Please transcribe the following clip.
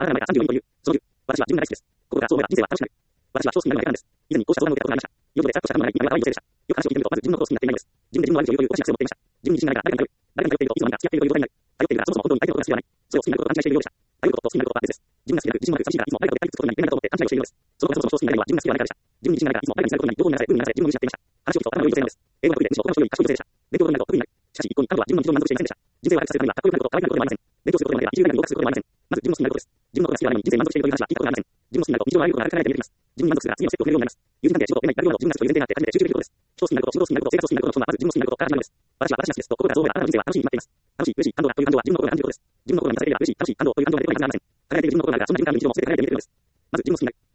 あなたが34という、その10、私は自分が大好きです。ここからそう思えば人生は楽しくなる。私は少子になるのが嫌なんです。以前にこうした相談を受けたことがありました。よそでざっとした感のない今は可愛い女性でした。よく話を聞いてみると、まず自分のことを好きになっていないのです。自分で自分の愛というおかしな癖を持っていました。自分に自信がないから誰かに頼る。誰かに頼っているといつの間にか付き合っているという状態になる。頼っているがそもそも本当に相手のことが必要はない。それを好きになることと勘違いしているようでした。頼ることと好きになることは別です。自分が好きになる自信もなく寂しいからいつも誰かと対立することになり、いけないなと思って勘違いをしているのです。その子がそもそも少子になるのは自分が好きではないからでした。自分に自信がないからいつも誰かにすることになり、どこにならせ、どうにならせ、自分を失っていました。話を聞くと頭の良い女性なのです。英語が得意でむしろ他の人より賢い女性でした。勉強になると得意になる。しかし一向に彼女は自分の非常に満足していませんでした。人生を悪くさせるためにはかっこよくなること、可愛くなることではありません。勉強することでまでは一流大学に合格することではありません。まず自分の好きになることです。自分のことが好きではないのに人生に満足しているという話は聞いたことがありません。自分の好きになると日常のああいうことが叶えて見えてきます。自分に満足するが次のステップを踏めるようになります。友人関係、仕事、恋愛、大量の自分が好きという前提があって初めて集中できることです。人を好きになること、仕事を好きになること、生活を好きになること、そのまず自分の好きになることから始まるのです。私は私が好きですと心からそう思えばあなたの人生は楽しいに決まっています。楽しい、嬉しい、感動だという感情は自分の心が感じることです。自分の心が満たされていれば嬉しい、楽しい、感動という感情が出てこなくなりません。輝いている自分の心があればそんなに感情に日常も全て輝いて見えているのです。まず自分の好きになる。